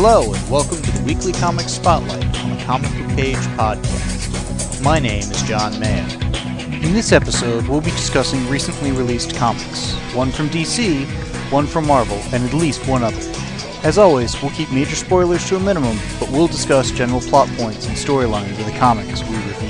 Hello, and welcome to the Weekly Comics Spotlight on the Comic Book Page podcast. My name is John Mayer. In this episode, we'll be discussing recently released comics, one from DC, one from Marvel, and at least one other. As always, we'll keep major spoilers to a minimum, but we'll discuss general plot points and storylines of the comics we review.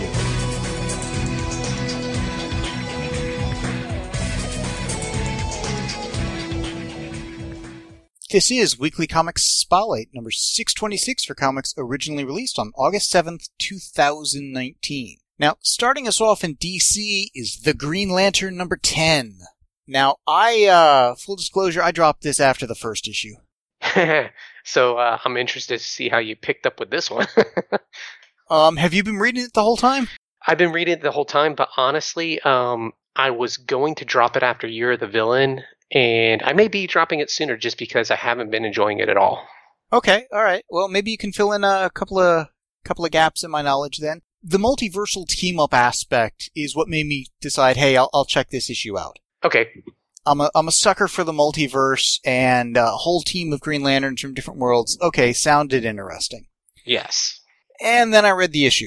This is Weekly Comics Spotlight, number 626 for comics originally released on August 7th, 2019. Now, starting us off in DC is The Green Lantern number 10. Now, full disclosure, I dropped this after the first issue. So, I'm interested to see how you picked up with this one. Have you been reading it the whole time? I've been reading it the whole time, but honestly, I was going to drop it after Year of the Villain, and I may be dropping it sooner just because I haven't been enjoying it at all. Okay, alright. Well, maybe you can fill in a couple of gaps in my knowledge then. The multiversal team-up aspect is what made me decide, hey, I'll check this issue out. Okay. I'm a sucker for the multiverse, and a whole team of Green Lanterns from different worlds. Okay, sounded interesting. Yes. And then I read the issue.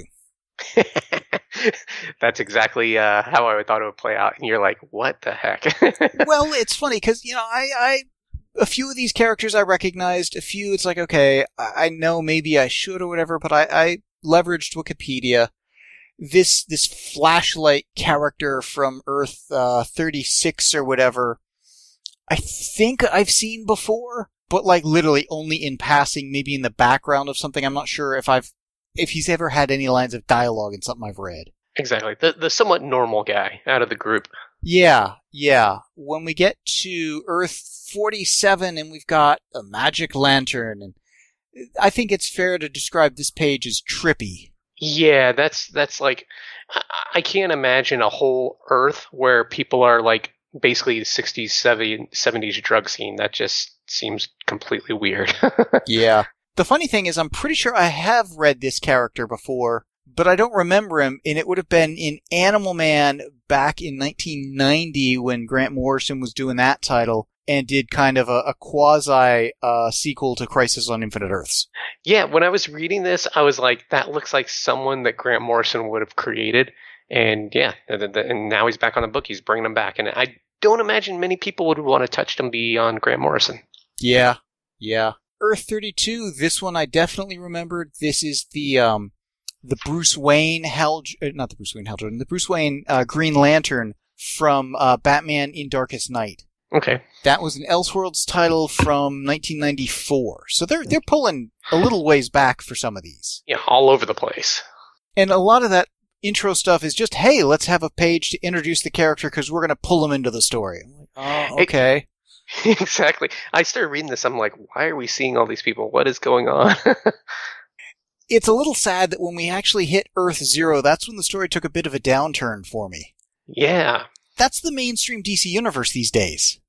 That's exactly how I thought it would play out, and you're like, what the heck? Well, it's funny, because, I a few of these characters I recognized, a few it's like, okay, I know maybe I should or whatever, but I leveraged Wikipedia. This flashlight character from Earth 36 or whatever, I think I've seen before, but like literally only in passing, maybe in the background of something. I'm not sure if he's ever had any lines of dialogue in something I've read. Exactly. The somewhat normal guy out of the group. Yeah. When we get to Earth 47 and we've got a magic lantern, and I think it's fair to describe this page as trippy. Yeah, that's like, I can't imagine a whole Earth where people are like basically the 60s, 70s drug scene. That just seems completely weird. Yeah. The funny thing is, I'm pretty sure I have read this character before, but I don't remember him, and it would have been in Animal Man back in 1990 when Grant Morrison was doing that title and did kind of a quasi sequel to Crisis on Infinite Earths. Yeah, when I was reading this, I was like, that looks like someone that Grant Morrison would have created. And yeah, and now he's back on the book. He's bringing them back. And I don't imagine many people would want to touch them beyond Grant Morrison. Yeah. Earth 32, this one I definitely remembered. This is the Bruce Wayne the Bruce Wayne Green Lantern from Batman in Darkest Night. Okay. That was an Elseworlds title from 1994. So they're pulling a little ways back for some of these. Yeah, all over the place. And a lot of that intro stuff is just, hey, let's have a page to introduce the character because we're going to pull them into the story. I'm like, oh, okay. Exactly. I started reading this. I'm like, why are we seeing all these people? What is going on? It's a little sad that when we actually hit Earth Zero, that's when the story took a bit of a downturn for me. Yeah. That's the mainstream DC universe these days.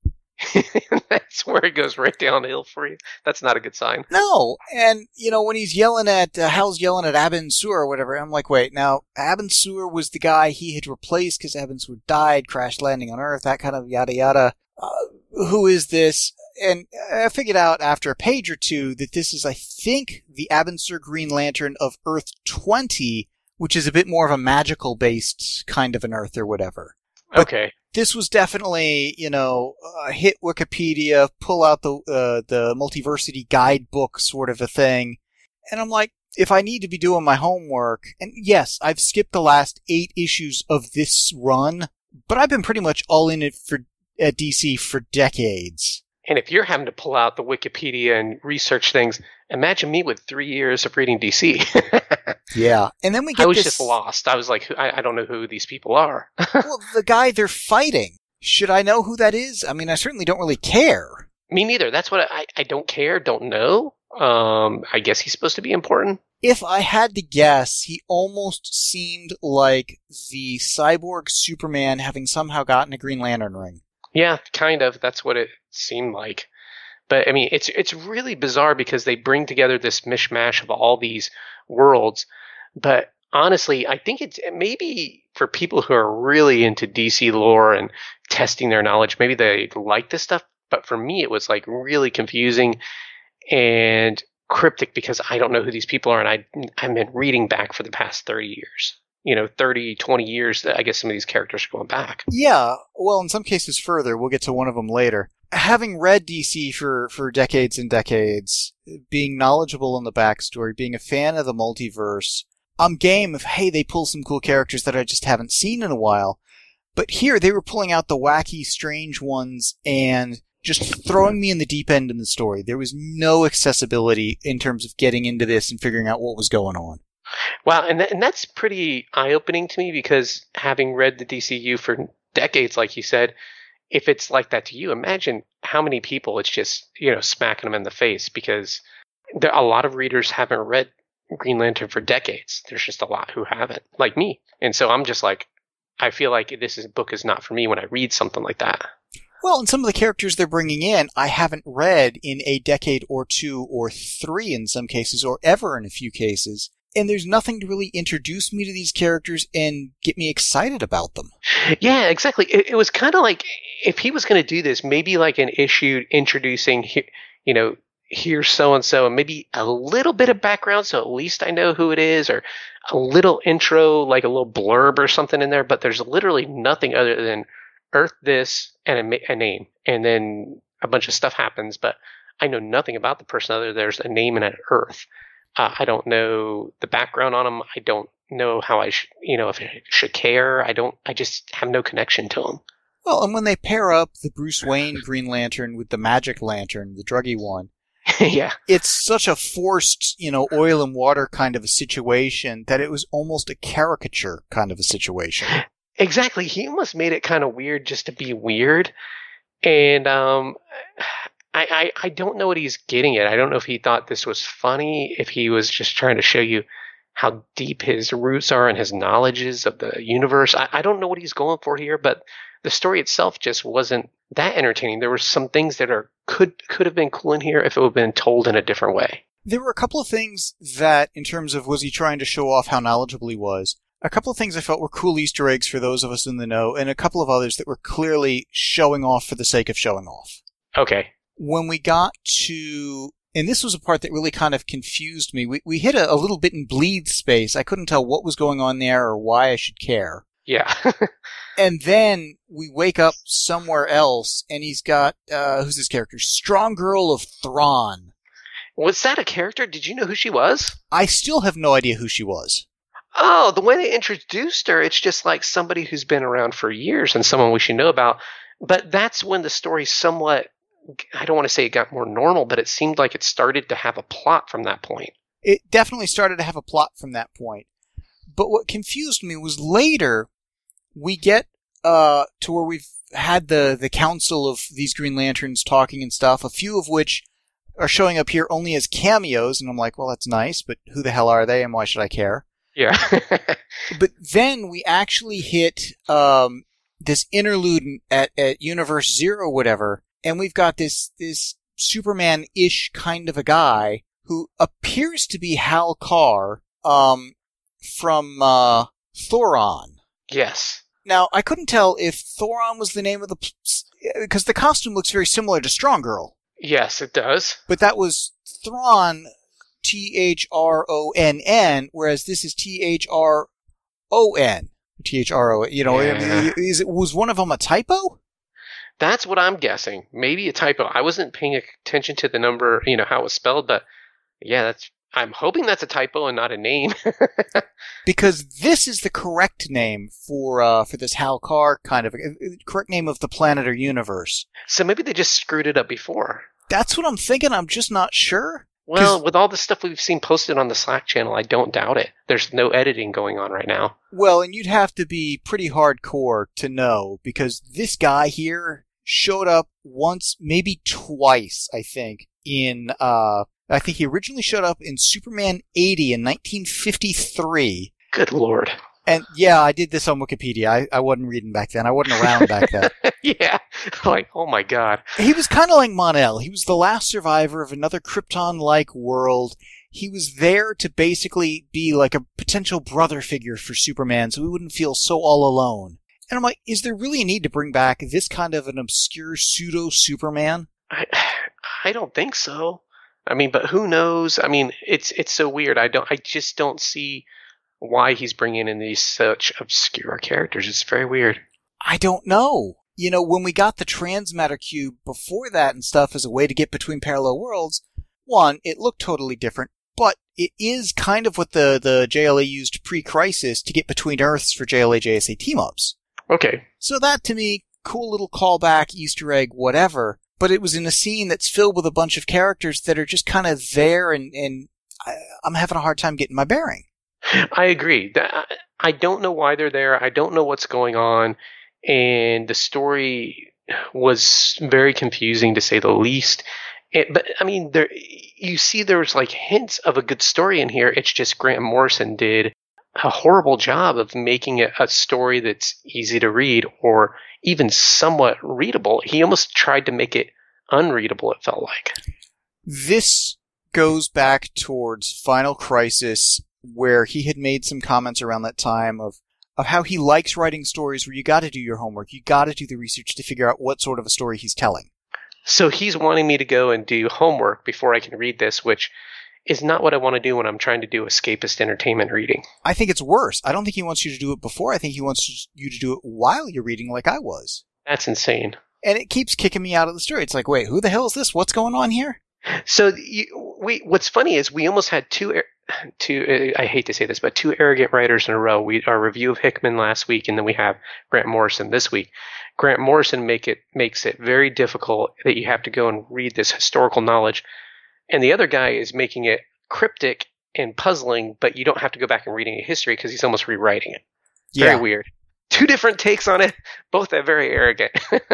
That's where it goes right downhill for you. That's not a good sign. No. And, when he's yelling at, Hal's yelling at Abin Sur or whatever, I'm like, wait, now, Abin Sur was the guy he had replaced because Abin Sur died, crash landing on Earth, that kind of yada yada. Who is this? And I figured out after a page or two that this is, I think, the Abin Sur Green Lantern of Earth 20, which is a bit more of a magical-based kind of an Earth or whatever. But okay. This was definitely, hit Wikipedia, pull out the Multiversity guidebook sort of a thing. And I'm like, if I need to be doing my homework, and yes, I've skipped the last 8 issues of this run, but I've been pretty much all in it at DC for decades. And if you're having to pull out the Wikipedia and research things, imagine me with 3 years of reading DC. Yeah. And then we get I was just lost. I was like, I don't know who these people are. Well, the guy they're fighting, should I know who that is? I mean, I certainly don't really care. Me neither. That's what I don't care, don't know. I guess he's supposed to be important. If I had to guess, he almost seemed like the cyborg Superman having somehow gotten a Green Lantern ring. Yeah, kind of. That's what it seemed like. But, I mean, it's really bizarre because they bring together this mishmash of all these worlds. But honestly, I think it's maybe for people who are really into DC lore and testing their knowledge, maybe they like this stuff. But for me, it was like really confusing. And cryptic because I don't know who these people are, and I've been reading back for the past 30 years. 30, 20 years that I guess some of these characters are going back. Yeah, well, in some cases further. We'll get to one of them later. Having read DC for decades and decades, being knowledgeable in the backstory, being a fan of the multiverse, I'm game of, hey, they pull some cool characters that I just haven't seen in a while. But here, they were pulling out the wacky, strange ones and just throwing me in the deep end in the story. There was no accessibility in terms of getting into this and figuring out what was going on. Wow, and that's pretty eye-opening to me because having read the DCU for decades, like you said, if it's like that to you, imagine how many people it's just, smacking them in the face because a lot of readers haven't read Green Lantern for decades. There's just a lot who haven't, like me. And so I'm just like, I feel like book is not for me when I read something like that. Well, and some of the characters they're bringing in, I haven't read in a decade or two or three in some cases, or ever in a few cases. And there's nothing to really introduce me to these characters and get me excited about them. Yeah, exactly. It was kind of like, if he was going to do this, maybe like an issue introducing, here's so-and-so, and maybe a little bit of background, so at least I know who it is, or a little intro, like a little blurb or something in there, but there's literally nothing other than Earth this and a name, and then a bunch of stuff happens, but I know nothing about the person other than there's a name and an Earth. I don't know the background on him. I don't know how I should, if I should care. I just have no connection to him. Well, and when they pair up the Bruce Wayne Green Lantern with the Magic Lantern, the druggy one, yeah, it's such a forced, oil and water kind of a situation that it was almost a caricature kind of a situation. Exactly. He almost made it kind of weird just to be weird. And I don't know what he's getting at. I don't know if he thought this was funny, if he was just trying to show you how deep his roots are and his knowledges of the universe. I don't know what he's going for here, but the story itself just wasn't that entertaining. There were some things that could have been cool in here if it would have been told in a different way. There were a couple of things that, in terms of was he trying to show off how knowledgeable he was, a couple of things I felt were cool Easter eggs for those of us in the know, and a couple of others that were clearly showing off for the sake of showing off. Okay. When we got to, and this was a part that really kind of confused me, we hit a little bit in bleed space. I couldn't tell what was going on there or why I should care. Yeah. And then we wake up somewhere else, and he's got, who's this character? Strong Girl of Thrawn. Was that a character? Did you know who she was? I still have no idea who she was. Oh, the way they introduced her, it's just like somebody who's been around for years and someone we should know about. But that's when the story somewhat, I don't want to say it got more normal, but it seemed like it started to have a plot from that point. It definitely started to have a plot from that point. But what confused me was later, we get to where we've had the council of these Green Lanterns talking and stuff, a few of which are showing up here only as cameos, and I'm like, well, that's nice, but who the hell are they and why should I care? Yeah. But then we actually hit this interlude at Universe Zero, whatever, and we've got this Superman-ish kind of a guy who appears to be Hal Carr from Thoron. Yes. Now, I couldn't tell if Thoron was the name of because the costume looks very similar to Strong Girl. Yes, it does. But that was Thron, Thronn, whereas this is Thron. Thro. Yeah. Was one of them a typo? That's what I'm guessing. Maybe a typo. I wasn't paying attention to the number, how it was spelled, but yeah, I'm hoping that's a typo and not a name. Because this is the correct name for this Hal Carr kind of correct name of the planet or universe. So maybe they just screwed it up before. That's what I'm thinking. I'm just not sure. Well, with all the stuff we've seen posted on the Slack channel, I don't doubt it. There's no editing going on right now. Well, and you'd have to be pretty hardcore to know, because this guy here showed up once, maybe twice, I think, I think he originally showed up in Superman 80 in 1953. Good Lord. And yeah, I did this on Wikipedia. I wasn't reading back then. I wasn't around back then. Yeah. Like, oh my God. He was kind of like Mon-El. He was the last survivor of another Krypton-like world. He was there to basically be like a potential brother figure for Superman, so he wouldn't feel so all alone. And I'm like, is there really a need to bring back this kind of an obscure pseudo-Superman? I don't think so. I mean, but who knows? I mean, it's so weird. I just don't see why he's bringing in these such obscure characters. It's very weird. I don't know. You know, when we got the transmatter cube before that and stuff as a way to get between parallel worlds, one, it looked totally different, but it is kind of what the JLA used pre-Crisis to get between Earths for JLA JSA team-ups. Okay. So that, to me, cool little callback, Easter egg, whatever, but it was in a scene that's filled with a bunch of characters that are just kind of there, and I'm having a hard time getting my bearing. I agree. I don't know why they're there. I don't know what's going on. And the story was very confusing, to say the least. But, I mean, you see there's like hints of a good story in here. It's just Grant Morrison did a horrible job of making it a story that's easy to read or even somewhat readable. He almost tried to make it unreadable, it felt like. This goes back towards Final Crisis, where he had made some comments around that time of how he likes writing stories where you got to do your homework, you got to do the research to figure out what sort of a story he's telling. So he's wanting me to go and do homework before I can read this, which is not what I want to do when I'm trying to do escapist entertainment reading. I think it's worse. I don't think he wants you to do it before. I think he wants you to do it while you're reading, like I was. That's insane. And it keeps kicking me out of the story. It's like, wait, who the hell is this? What's going on here? So what's funny is we almost had two, I hate to say this, but two arrogant writers in a row. Our review of Hickman last week, and then we have Grant Morrison this week. Grant Morrison makes it very difficult that you have to go and read this historical knowledge, and the other guy is making it cryptic and puzzling, but you don't have to go back and reading a history because he's almost rewriting it. Very weird. Two different takes on it, both are very arrogant.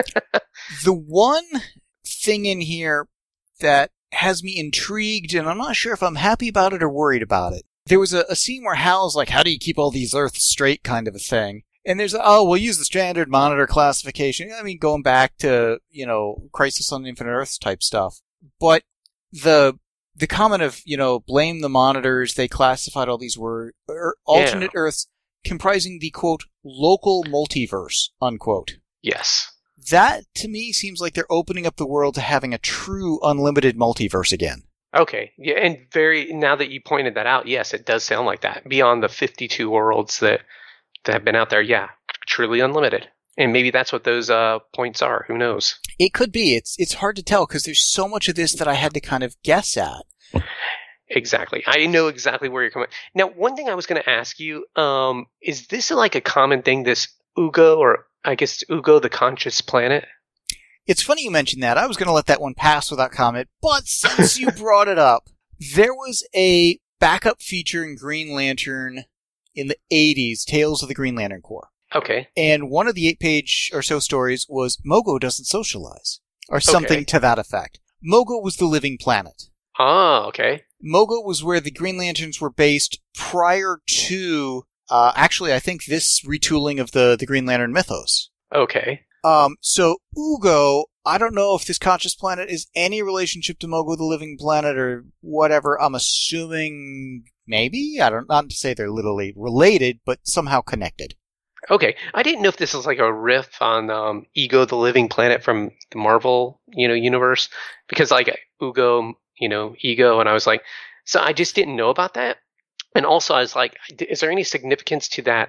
The one thing in here that has me intrigued, and I'm not sure if I'm happy about it or worried about it. There was a scene where Hal's like, how do you keep all these Earths straight kind of a thing. And there's we'll use the standard monitor classification. I mean, going back to, Crisis on Infinite Earths type stuff. But the comment of, blame the monitors, they classified all these alternate Earths comprising the, quote, local multiverse, unquote. Yes. That, to me, seems like they're opening up the world to having a true unlimited multiverse again. Okay. Yeah, and now that you pointed that out, yes, it does sound like that. Beyond the 52 worlds that have been out there, yeah, truly unlimited. And maybe that's what those points are. Who knows? It could be. It's hard to tell because there's so much of this that I had to kind of guess at. Exactly. I know exactly where you're coming. Now, one thing I was going to ask you, is this like a common thing, this Ugo, or I guess it's Ugo the Conscious Planet? It's funny you mentioned that. I was going to let that one pass without comment, but since you brought it up, there was a backup feature in Green Lantern in the 80s, Tales of the Green Lantern Corps. Okay. And one of the 8-page or so stories was Mogo doesn't socialize, or something to that effect. Mogo was the living planet. Oh, okay. Mogo was where the Green Lanterns were based prior to, actually, I think this retooling of the Green Lantern mythos. Okay. So Ugo, I don't know if this conscious planet is any relationship to Mogo the living planet or whatever. I'm assuming maybe. Not to say they're literally related, but somehow connected. Okay. I didn't know if this was like a riff on Ego the living planet from the Marvel, universe, because like Ugo, Ego, and I was like, so I just didn't know about that. And also I was like, is there any significance to that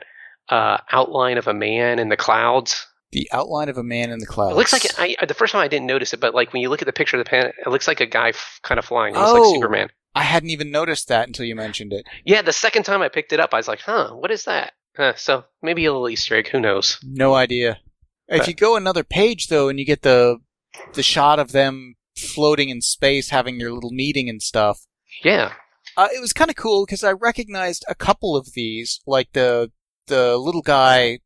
outline of a man in the clouds? The outline of a man in the clouds. It looks like the first time I didn't notice it, but like when you look at the picture of the planet, it looks like a guy kind of flying. It looks like Superman. I hadn't even noticed that until you mentioned it. Yeah, the second time I picked it up, I was like, what is that? So maybe a little Easter egg. Who knows? No idea. If you go another page, though, and you get the shot of them floating in space, having their little meeting and stuff. Yeah. It was kind of cool because I recognized a couple of these, like the little guy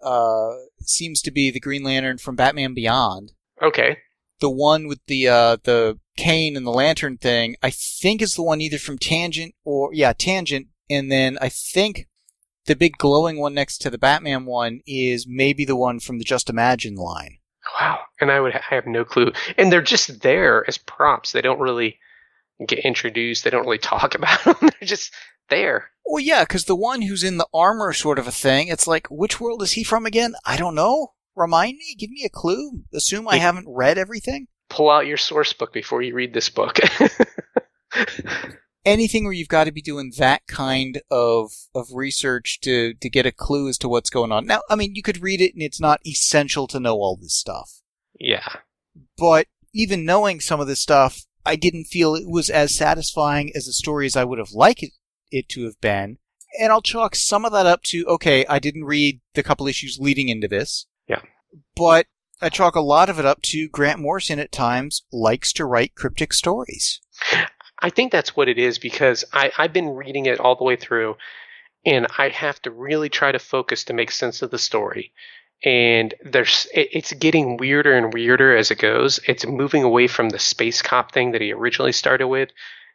seems to be the Green Lantern from Batman Beyond. Okay. The one with the cane and the lantern thing, I think is the one either from Tangent Tangent, and then I think the big glowing one next to the Batman one is maybe the one from the Just Imagine line. Wow. And I have no clue. And they're just there as props. They don't really get introduced. They don't really talk about them. They're just there. Well, yeah, because the one who's in the armor sort of a thing, it's like, which world is he from again? I don't know. Remind me? Give me a clue? Assume I haven't read everything? Pull out your source book before you read this book. Anything where you've got to be doing that kind of research to get a clue as to what's going on. Now, I mean, you could read it and it's not essential to know all this stuff. Yeah. But even knowing some of this stuff, I didn't feel it was as satisfying as the story as I would have liked it to have been. And I'll chalk some of that up to, okay, I didn't read the couple issues leading into this. Yeah. But I chalk a lot of it up to Grant Morrison at times likes to write cryptic stories. I think that's what it is, because I've been reading it all the way through, and I have to really try to focus to make sense of the story. And it's getting weirder and weirder as it goes. It's moving away from the space cop thing that he originally started with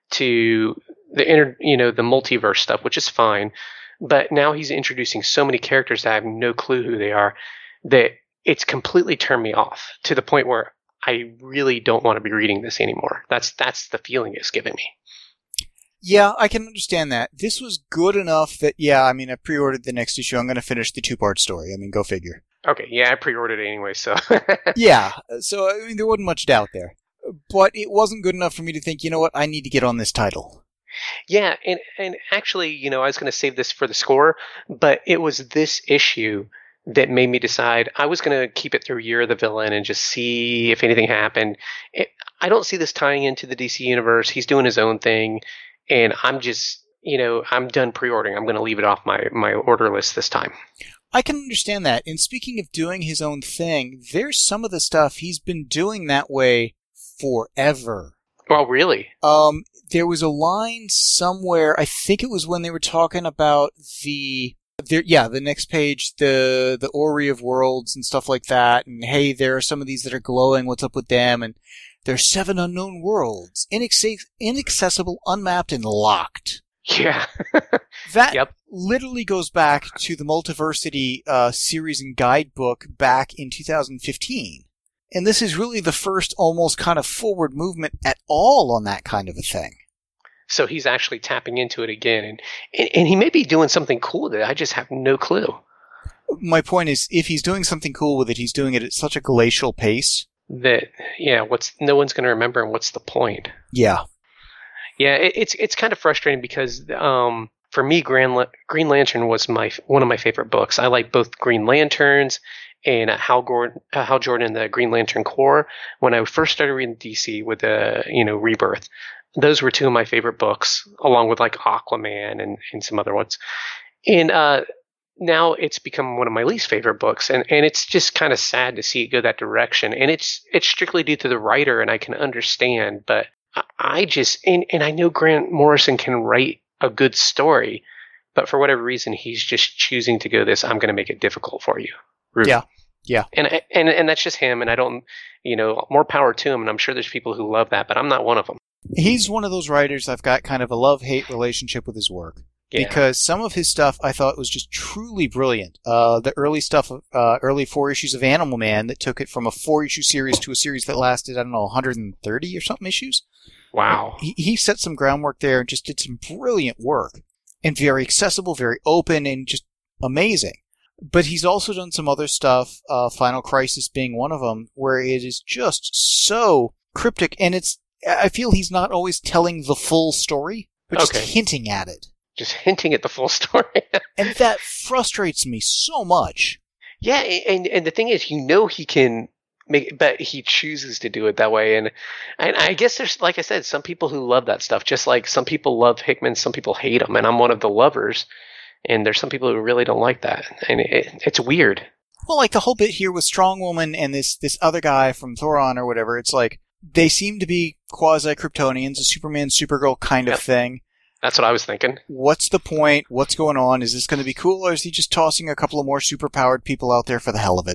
to the the multiverse stuff, which is fine. But now he's introducing so many characters that I have no clue who they are, that it's completely turned me off to the point where I really don't want to be reading this anymore. That's the feeling it's giving me. Yeah, I can understand that. This was good enough that, yeah, I mean, I pre-ordered the next issue. I'm going to finish the 2-part story. I mean, go figure. Okay, yeah, I pre-ordered it anyway, so. Yeah, so, I mean, there wasn't much doubt there. But it wasn't good enough for me to think, you know what, I need to get on this title. Yeah, and actually, I was going to save this for the score, but it was this issue that made me decide I was going to keep it through Year of the Villain and just see if anything happened. I don't see this tying into the DC universe. He's doing his own thing, and I'm just, I'm done pre-ordering. I'm going to leave it off my order list this time. I can understand that. And speaking of doing his own thing, there's some of the stuff he's been doing that way forever. Oh, really? There was a line somewhere, I think it was when they were talking about the next page, the Ori of Worlds and stuff like that, and hey, there are some of these that are glowing, what's up with them, and there's 7 unknown worlds, inaccessible, unmapped, and locked. Yeah. That literally goes back to the Multiversity series and guidebook back in 2015. And this is really the first almost kind of forward movement at all on that kind of a thing. So he's actually tapping into it again, and he may be doing something cool with it. I just have no clue. My point is, if he's doing something cool with it, he's doing it at such a glacial pace that no one's going to remember, and what's the point? Yeah, it's kind of frustrating because for me, Green Lantern was one of my favorite books. I like both Green Lanterns and Hal Jordan, the Green Lantern Corps. When I first started reading DC with the Rebirth. Those were 2 of my favorite books, along with like Aquaman and some other ones. And now it's become one of my least favorite books, and it's just kind of sad to see it go that direction. And it's strictly due to the writer, and I can understand, but I just and I know Grant Morrison can write a good story, but for whatever reason, he's just choosing to go this. I'm going to make it difficult for you. Route. Yeah. And that's just him, and I don't, more power to him. And I'm sure there's people who love that, but I'm not one of them. He's one of those writers I've got kind of a love-hate relationship with his work. Yeah. Because some of his stuff I thought was just truly brilliant. The early stuff, early 4 issues of Animal Man that took it from a 4-issue series to a series that lasted, 130 or something issues. Wow. He set some groundwork there and just did some brilliant work. And very accessible, very open, and just amazing. But he's also done some other stuff, Final Crisis being one of them, where it is just so cryptic, and I feel he's not always telling the full story, but just hinting at it. Just hinting at the full story. And that frustrates me so much. Yeah, and the thing is, he can make it, but he chooses to do it that way. And I guess there's, like I said, some people who love that stuff, just like some people love Hickman, some people hate him, and I'm one of the lovers. And there's some people who really don't like that. And it's weird. Well, like the whole bit here with Strong Woman and this other guy from Thoron or whatever, it's like, they seem to be quasi-Kryptonians, a Superman, Supergirl kind of thing. That's what I was thinking. What's the point? What's going on? Is this going to be cool, or is he just tossing a couple of more superpowered people out there for the hell of it?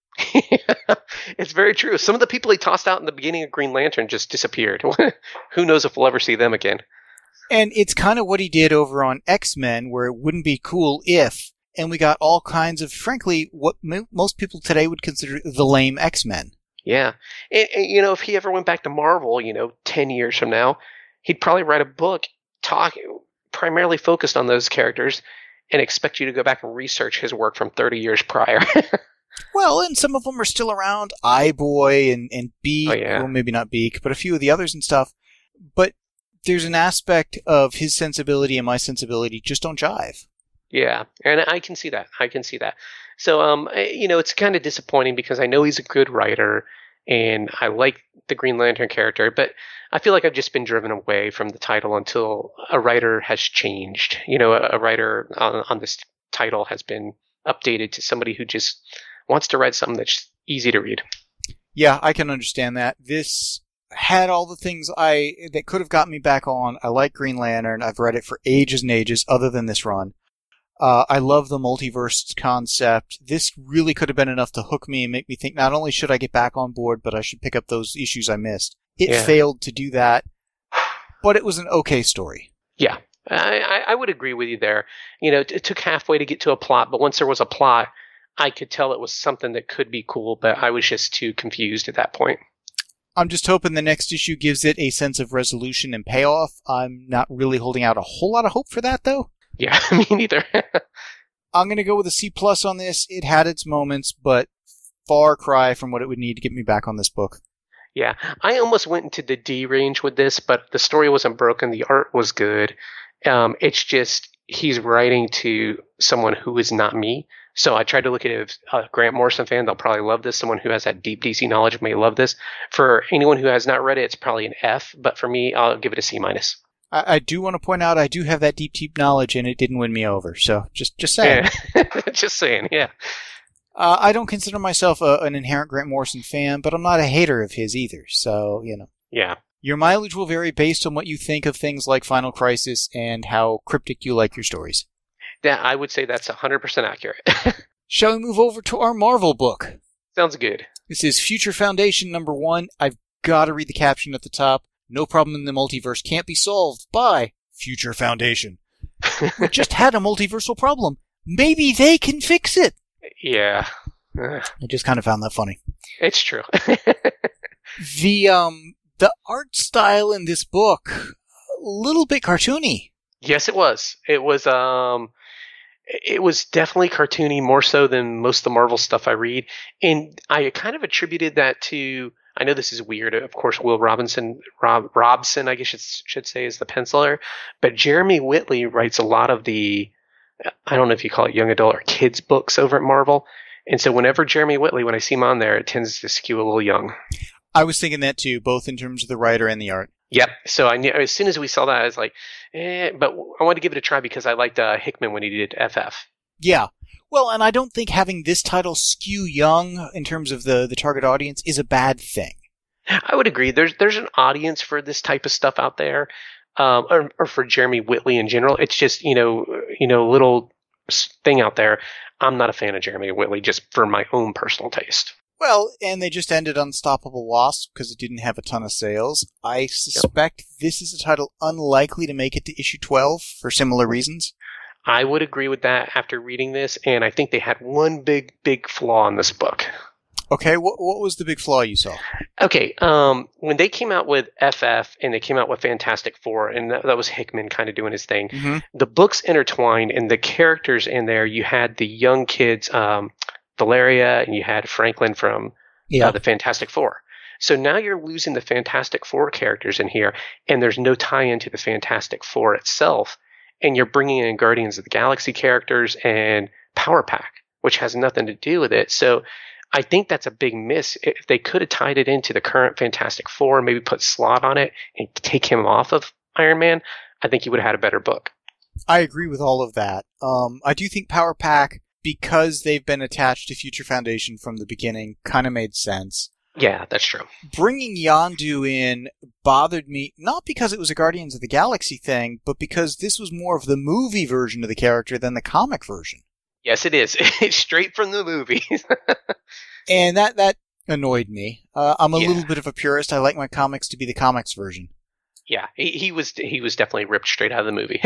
It's very true. Some of the people he tossed out in the beginning of Green Lantern just disappeared. Who knows if we'll ever see them again. And it's kind of what he did over on X-Men, where it wouldn't be cool if, and we got all kinds of, frankly, what most people today would consider the lame X-Men. Yeah. And, if he ever went back to Marvel, 10 years from now, he'd probably write a book primarily focused on those characters and expect you to go back and research his work from 30 years prior. Well, and some of them are still around. Eye-Boy and Beak. Oh, yeah. Well, maybe not Beak, but a few of the others and stuff. But there's an aspect of his sensibility and my sensibility just don't jive. Yeah, and I can see that. So, it's kind of disappointing because I know he's a good writer, and I like the Green Lantern character, but I feel like I've just been driven away from the title until a writer has changed. A writer on this title has been updated to somebody who just wants to write something that's easy to read. Yeah, I can understand that. This had all the things that could have gotten me back on. I like Green Lantern. I've read it for ages and ages, other than this run. I love the multiverse concept. This really could have been enough to hook me and make me think not only should I get back on board, but I should pick up those issues I missed. It failed to do that, but it was an okay story. Yeah, I would agree with you there. It took halfway to get to a plot, but once there was a plot, I could tell it was something that could be cool, but I was just too confused at that point. I'm just hoping the next issue gives it a sense of resolution and payoff. I'm not really holding out a whole lot of hope for that, though. Yeah, me neither. I'm going to go with a C+ on this. It had its moments, but far cry from what it would need to get me back on this book. Yeah, I almost went into the D range with this, but the story wasn't broken. The art was good. It's just he's writing to someone who is not me. So I tried to look at it as a Grant Morrison fan. They'll probably love this. Someone who has that deep DC knowledge may love this. For anyone who has not read it, it's probably an F. But for me, I'll give it a C-. I do want to point out I do have that deep knowledge, and it didn't win me over. So just saying. Yeah. Just saying, yeah. I don't consider myself an inherent Grant Morrison fan, but I'm not a hater of his either. So, Yeah. Your mileage will vary based on what you think of things like Final Crisis and how cryptic you like your stories. Yeah, I would say that's 100% accurate. Shall we move over to our Marvel book? Sounds good. This is Future Foundation #1. I've got to read the caption at the top. No problem in the multiverse can't be solved by Future Foundation. We just had a multiversal problem. Maybe they can fix it. Yeah. I just kind of found that funny. It's true. The art style in this book, a little bit cartoony. Yes, it was. It was definitely cartoony, more so than most of the Marvel stuff I read. And I kind of attributed that to, I know this is weird, of course, Will Robson, I guess should say, is the penciler. But Jeremy Whitley writes a lot of the, I don't know if you call it young adult or kids books over at Marvel. And so whenever Jeremy Whitley, when I see him on there, it tends to skew a little young. I was thinking that too, both in terms of the writer and the art. Yep. So I knew as soon as we saw that, I was like, but I wanted to give it a try because I liked Hickman when he did FF. Yeah. Well, and I don't think having this title skew young in terms of the target audience is a bad thing. I would agree. There's an audience for this type of stuff out there, or for Jeremy Whitley in general. It's just little thing out there. I'm not a fan of Jeremy Whitley just for my own personal taste. Well, and they just ended Unstoppable Wasp because it didn't have a ton of sales. I suspect this is a title unlikely to make it to issue 12 for similar reasons. I would agree with that after reading this, and I think they had one big flaw in this book. Okay, what was the big flaw you saw? Okay, when they came out with FF and they came out with Fantastic Four, and that was Hickman kind of doing his thing, the books intertwined, and the characters in there, you had the young kids, Valeria, and you had Franklin from the Fantastic Four. So now you're losing the Fantastic Four characters in here, and there's no tie-in to the Fantastic Four itself, and you're bringing in Guardians of the Galaxy characters and Power Pack, which has nothing to do with it. So I think that's a big miss. If they could have tied it into the current Fantastic Four, maybe put Slott on it and take him off of Iron Man, I think you would have had a better book. I agree with all of that. I do think Power Pack, because they've been attached to Future Foundation from the beginning, kind of made sense. Yeah, that's true. Bringing Yondu in bothered me, not because it was a Guardians of the Galaxy thing, but because this was more of the movie version of the character than the comic version. Yes, it is. It's straight from the movies. And that annoyed me. I'm a little bit of a purist. I like my comics to be the comics version. Yeah, he was definitely ripped straight out of the movie.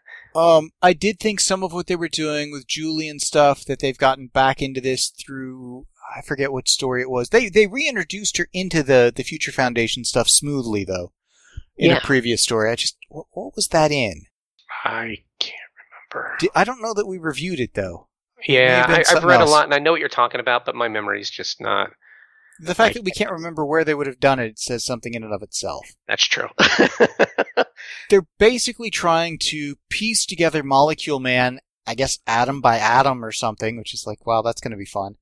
I did think some of what they were doing with Julie and stuff, that they've gotten back into this through, I forget what story it was. They reintroduced her into the Future Foundation stuff smoothly, though, in a previous story. What was that in? I can't remember. I don't know that we reviewed it, though. Yeah, I've read a lot, and I know what you're talking about, but my memory's just not. The fact that we can't remember where they would have done it says something in and of itself. That's true. They're basically trying to piece together Molecule Man, I guess atom by atom or something, which is like, wow, that's going to be fun.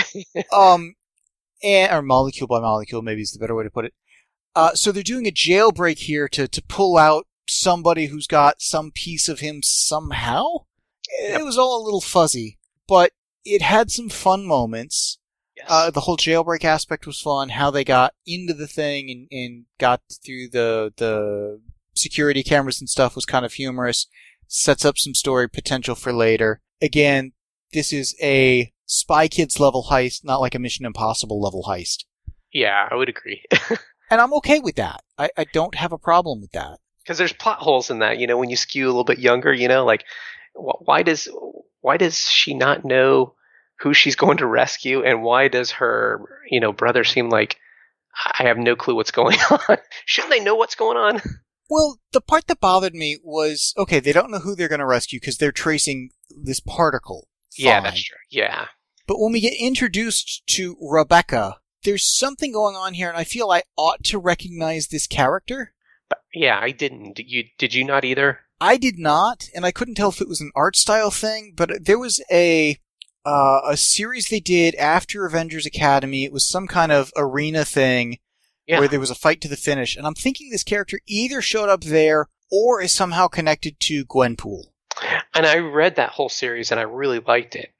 Or molecule by molecule, maybe is the better way to put it. So they're doing a jailbreak here to pull out somebody who's got some piece of him somehow. Yep. It was all a little fuzzy, but it had some fun moments. Yes. The whole jailbreak aspect was fun. How they got into the thing and got through the security cameras and stuff was kind of humorous. Sets up some story potential for later. Again, this is a Spy Kids level heist, not like a Mission Impossible level heist. Yeah, I would agree. And I'm okay with that. I don't have a problem with that. Because there's plot holes in that, when you skew a little bit younger, like, why does she not know who she's going to rescue, and why does her, brother seem like, I have no clue what's going on? Shouldn't they know what's going on? Well, the part that bothered me was, okay, they don't know who they're going to rescue because they're tracing this particle. Fine. Yeah, that's true. Yeah. But when we get introduced to Rebecca, there's something going on here, and I feel I ought to recognize this character. But, yeah, I didn't. Did you not either? I did not, and I couldn't tell if it was an art style thing, but there was a series they did after Avengers Academy. It was some kind of arena thing where there was a fight to the finish, and I'm thinking this character either showed up there or is somehow connected to Gwenpool. And I read that whole series, and I really liked it.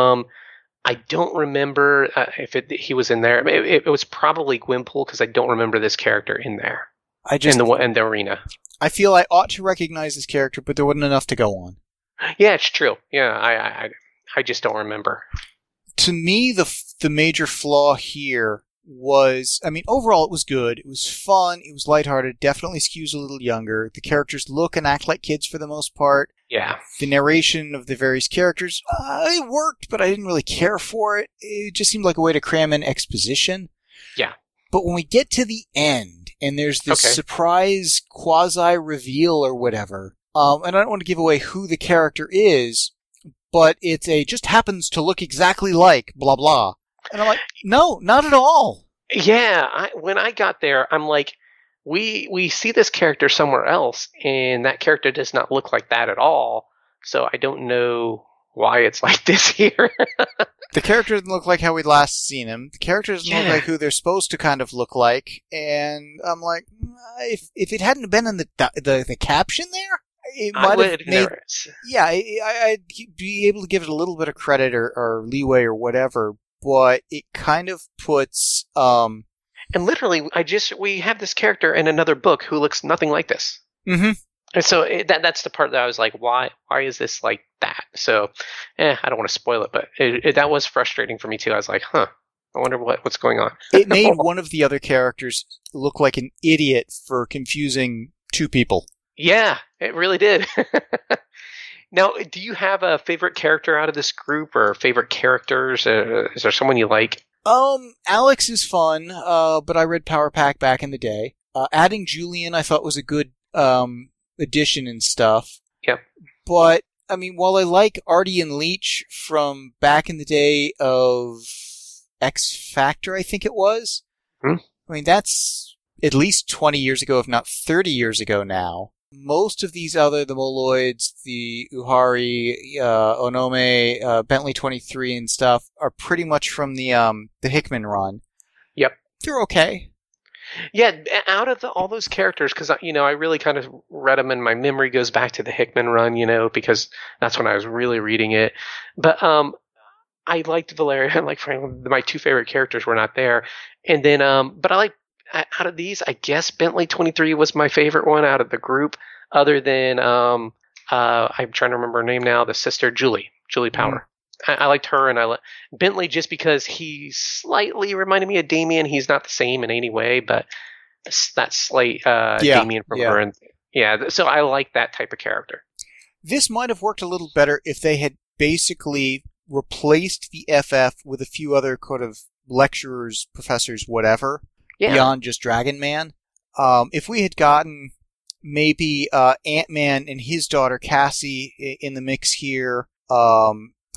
I don't remember if he was in there. It was probably Gwenpool, because I don't remember this character in there. In the arena. I feel I ought to recognize this character, but there wasn't enough to go on. Yeah, it's true. Yeah, I just don't remember. To me, the major flaw here was, overall it was good. It was fun. It was lighthearted. Definitely skews a little younger. The characters look and act like kids for the most part. Yeah. The narration of the various characters, it worked, but I didn't really care for it. It just seemed like a way to cram in exposition. Yeah. But when we get to the end, and there's this surprise quasi-reveal or whatever, and I don't want to give away who the character is, but it's just happens to look exactly like blah blah. And I'm like, no, not at all. Yeah, when I got there, I'm like, we see this character somewhere else, and that character does not look like that at all. So I don't know why it's like this here. The character doesn't look like how we'd last seen him. The character doesn't look like who they're supposed to kind of look like. And I'm like, if it hadn't been in the caption there, it might have made... Yeah, I'd be able to give it a little bit of credit or leeway or whatever, but it kind of puts... And literally, we have this character in another book who looks nothing like this. Mm-hmm. And so that's the part that I was like, why is this like that? So, I don't want to spoil it, but that was frustrating for me too. I was like, I wonder what's going on. It made one of the other characters look like an idiot for confusing two people. Yeah, it really did. Now, do you have a favorite character out of this group, or favorite characters? Is there someone you like? Alex is fun, but I read Power Pack back in the day. Adding Julian I thought was a good addition and stuff. Yep. But, while I like Artie and Leech from back in the day of X Factor, I think it was. That's at least 20 years ago, if not 30 years ago now. Most of these the Moloids, the Uhari, Onome, Bentley 23 and stuff are pretty much from the Hickman run. Yep. They're okay. Yeah, out of all those characters, because, I really kind of read them, and my memory goes back to the Hickman run, because that's when I was really reading it. But I liked Valeria, and like my two favorite characters were not there. And then, but I like, out of these, I guess Bentley 23 was my favorite one out of the group, other than, I'm trying to remember her name now, the sister, Julie Power. I liked her, and Bentley just because he slightly reminded me of Damien. He's not the same in any way, but that slight Damien from her. And, so I like that type of character. This might have worked a little better if they had basically replaced the FF with a few other kind of lecturers, professors, whatever, beyond just Dragon Man. If we had gotten maybe Ant-Man and his daughter Cassie in the mix here,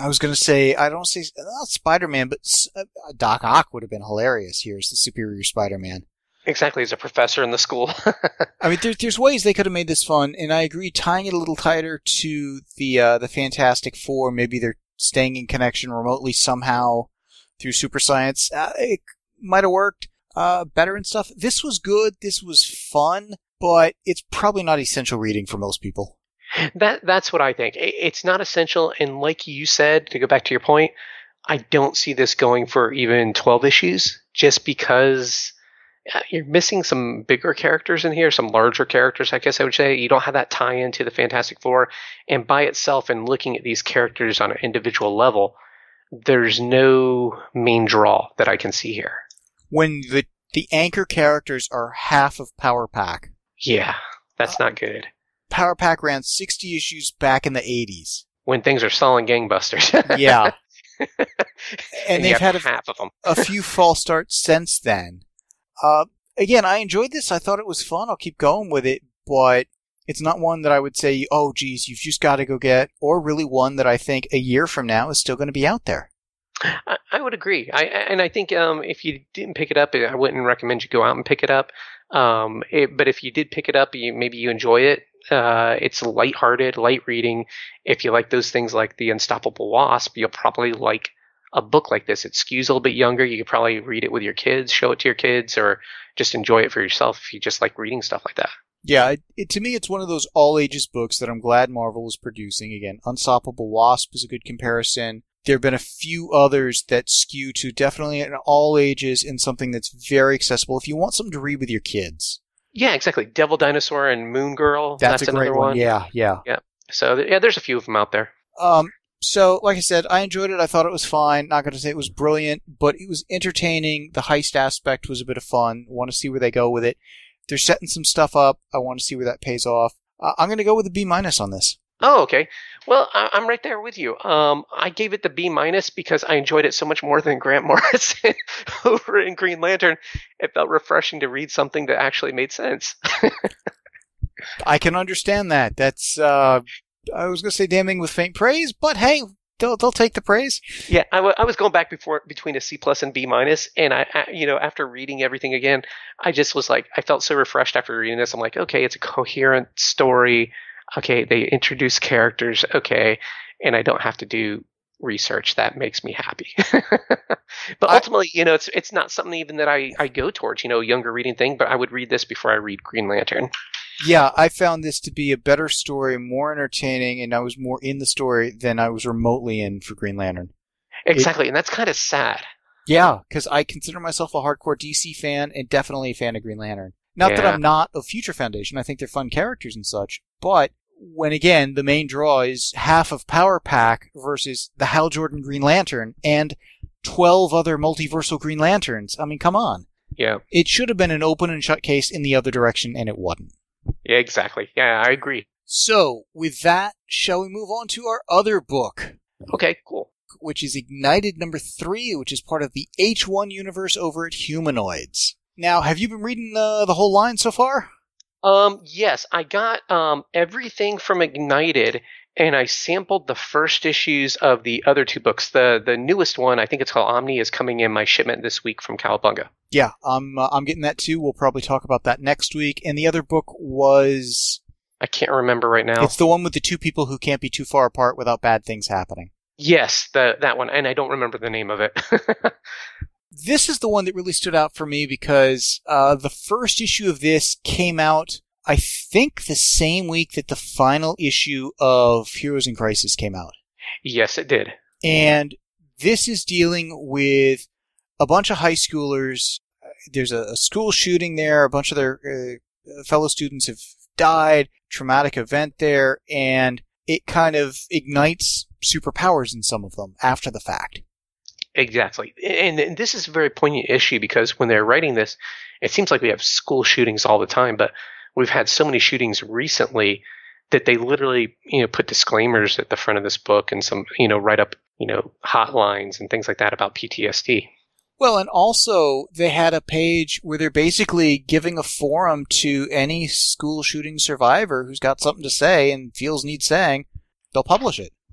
I was going to say, I don't say not Spider-Man, but Doc Ock would have been hilarious here as the Superior Spider-Man. Exactly, as a professor in the school. I mean, there's ways they could have made this fun, and I agree, tying it a little tighter to the Fantastic Four, maybe they're staying in connection remotely somehow through super science. It might have worked better and stuff. This was good, this was fun, but it's probably not essential reading for most people. That's what I think. It's not essential, and like you said, to go back to your point, I don't see this going for even 12 issues, just because you're missing some bigger characters in here, some larger characters, I guess I would say. You don't have that tie-in to the Fantastic Four, and by itself, and looking at these characters on an individual level, there's no main draw that I can see here. When the anchor characters are half of Power Pack. Yeah, that's not good. Power Pack ran 60 issues back in the 80s. When things are selling gangbusters. Yeah. And they've had half of them. a few false starts since then. Again, I enjoyed this. I thought it was fun. I'll keep going with it, but it's not one that I would say, oh, geez, you've just got to go get, or really one that I think a year from now is still going to be out there. I would agree. I think if you didn't pick it up, I wouldn't recommend you go out and pick it up. But if you did pick it up, maybe you enjoy it. It's lighthearted, light reading. If you like those things like The Unstoppable Wasp, you'll probably like a book like this. It skews a little bit younger. You could probably read it with your kids, show it to your kids, or just enjoy it for yourself if you just like reading stuff like that. Yeah, to me, it's one of those all-ages books that I'm glad Marvel is producing. Again, Unstoppable Wasp is a good comparison. There have been a few others that skew to definitely an all ages and something that's very accessible if you want something to read with your kids. Yeah, exactly. Devil Dinosaur and Moon Girl. That's a great another one. Yeah. So, there's a few of them out there. So, like I said, I enjoyed it. I thought it was fine. Not going to say it was brilliant, but it was entertaining. The heist aspect was a bit of fun. Want to see where they go with it. They're setting some stuff up. I want to see where that pays off. I'm going to go with a B- on this. Oh, okay. Well, I'm right there with you. I gave it the B- because I enjoyed it so much more than Grant Morrison over in Green Lantern. It felt refreshing to read something that actually made sense. I can understand that. That's, I was going to say damning with faint praise, but hey, they'll take the praise. Yeah, I was going back between a C+ and B-, and I after reading everything again, I just was like, I felt so refreshed after reading this. I'm like, okay, it's a coherent story. Okay, they introduce characters, okay, and I don't have to do research. That makes me happy. But ultimately, it's not something even that I go towards, younger reading thing, but I would read this before I read Green Lantern. Yeah, I found this to be a better story, more entertaining, and I was more in the story than I was remotely in for Green Lantern. Exactly, and that's kind of sad. Yeah, because I consider myself a hardcore DC fan and definitely a fan of Green Lantern. Not that I'm not of Future Foundation. I think they're fun characters and such, but when, again, the main draw is half of Power Pack versus the Hal Jordan Green Lantern and 12 other multiversal Green Lanterns. I mean, come on. Yeah. It should have been an open and shut case in the other direction, and it wasn't. Yeah, exactly. Yeah, I agree. So, with that, shall we move on to our other book? Okay, cool. Which is Ignited #3, which is part of the H1 universe over at Humanoids. Now, have you been reading the whole line so far? Yes, I got everything from Ignited, and I sampled the first issues of the other two books. The newest one, I think it's called Omni, is coming in my shipment this week from Cowabunga. Yeah, I'm getting that too. We'll probably talk about that next week. And the other book was... I can't remember right now. It's the one with the two people who can't be too far apart without bad things happening. Yes, that one, and I don't remember the name of it. This is the one that really stood out for me because the first issue of this came out, I think, the same week that the final issue of Heroes in Crisis came out. Yes, it did. And this is dealing with a bunch of high schoolers. There's a school shooting there. A bunch of their fellow students have died. Traumatic event there. And it kind of ignites superpowers in some of them after the fact. Exactly. And this is a very poignant issue because when they're writing this, it seems like we have school shootings all the time, but we've had so many shootings recently that they literally, put disclaimers at the front of this book and some, write up, hotlines and things like that about PTSD. Well, and also they had a page where they're basically giving a forum to any school shooting survivor who's got something to say and feels needs saying. They'll publish it.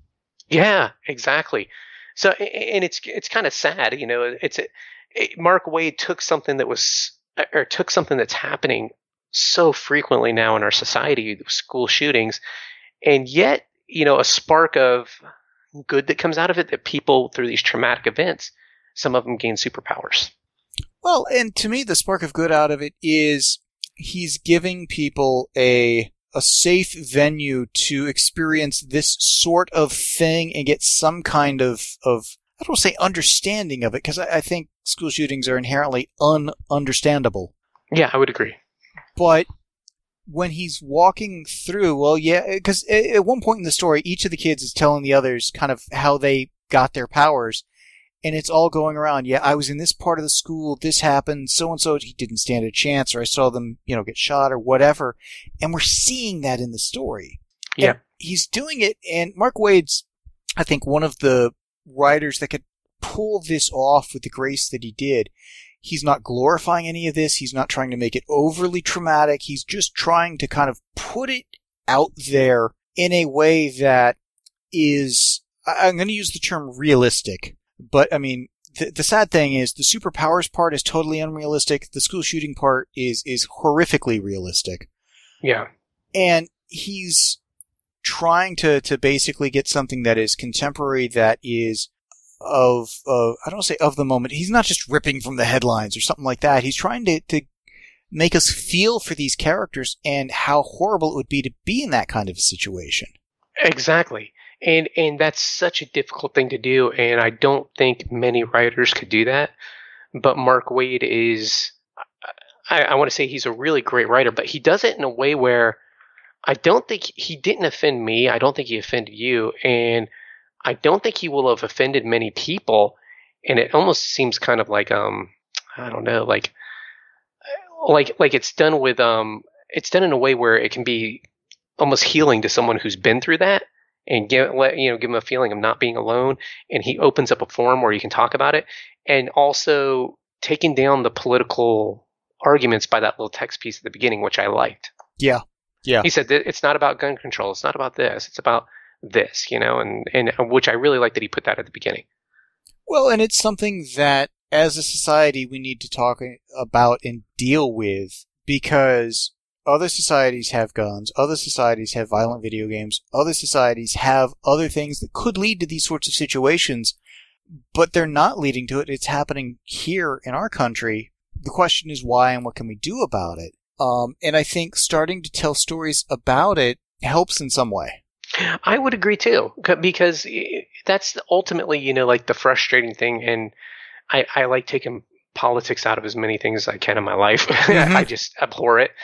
Yeah, exactly. So, and it's kind of sad, you know. Mark Wade took something that was, or took something that's happening so frequently now in our society, school shootings, and yet, you know, a spark of good that comes out of it, that people through these traumatic events, some of them gain superpowers. Well, and to me, the spark of good out of it is he's giving people a safe venue to experience this sort of thing and get some kind of I don't want to say understanding of it, because I think school shootings are inherently ununderstandable. Yeah, I would agree. But when he's walking through, well, yeah, because at one point in the story, each of the kids is telling the others kind of how they got their powers. And it's all going around. Yeah, I was in this part of the school. This happened. So-and-so, he didn't stand a chance. Or I saw them, you know, get shot or whatever. And we're seeing that in the story. Yeah. And he's doing it. And Mark Wade's, I think, one of the writers that could pull this off with the grace that he did. He's not glorifying any of this. He's not trying to make it overly traumatic. He's just trying to kind of put it out there in a way that is, I'm going to use the term realistic. But, I mean, the sad thing is the superpowers part is totally unrealistic. The school shooting part is horrifically realistic. Yeah. And he's trying to basically get something that is contemporary, that is of I don't want to say of the moment. He's not just ripping from the headlines or something like that. He's trying to make us feel for these characters and how horrible it would be to be in that kind of a situation. Exactly. And that's such a difficult thing to do, and I don't think many writers could do that. But Mark Wade is, I want to say he's a really great writer, but he does it in a way where I don't think he didn't offend me. I don't think he offended you, and I don't think he will have offended many people. And it almost seems kind of like I don't know, like it's done with it's done in a way where it can be almost healing to someone who's been through that. And give him a feeling of not being alone. And he opens up a forum where you can talk about it. And also taking down the political arguments by that little text piece at the beginning, which I liked. Yeah. Yeah. He said it's not about gun control. It's not about this. It's about this, you know, and which I really like that he put that at the beginning. Well, and it's something that as a society we need to talk about and deal with, because other societies have guns, other societies have violent video games, other societies have other things that could lead to these sorts of situations, but they're not leading to it. It's happening here in our country. The question is why and what can we do about it? And I think starting to tell stories about it helps in some way. I would agree too, because that's ultimately, you know, like the frustrating thing. And I like taking politics out of as many things as I can in my life. Mm-hmm. I just abhor it.